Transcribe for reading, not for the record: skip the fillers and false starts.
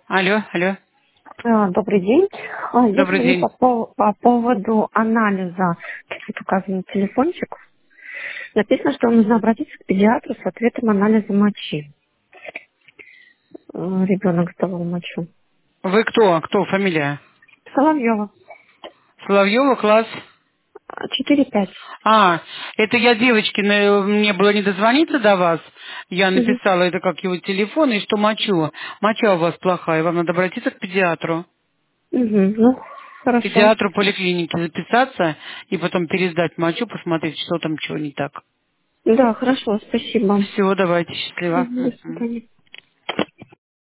Алло, алло. Добрый день. Я Добрый звоню день. по поводу анализа. Тут указан телефончик. Написано, что нужно обратиться к педиатру с ответом анализа мочи. Ребенок сдавал мочу. Вы кто? Кто фамилия? Соловьева. Соловьева, класс. 4-5. Это я девочки, мне было не дозвониться до вас. Я Угу. написала это как его телефон, и что мочу. Моча у вас плохая, вам надо обратиться к педиатру. Угу. Ну, хорошо. Педиатру поликлиники записаться и потом пересдать мочу, посмотреть, что там, чего не так. Да, хорошо, спасибо. Все, давайте, счастливо. Мгм. До Мгм. свидания.